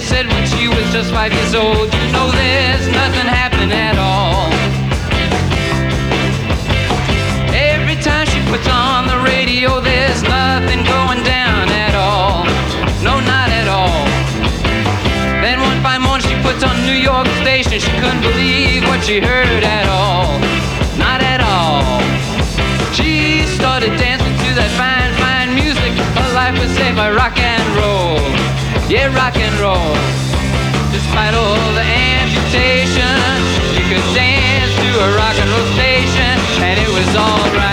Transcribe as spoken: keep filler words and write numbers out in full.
said when she was just five years old, you know there's nothing happening at all. Every time she puts on the radio, there's nothing going down at all. No, not at all. Then one fine morning she puts on New York station. She couldn't believe what she heard at all. Not at all. She started dancing to that fine, fine music. Her life was saved by rock and roll. Yeah, rock and roll. Despite all the amputation, she could dance to a rock and roll station, and it was all right.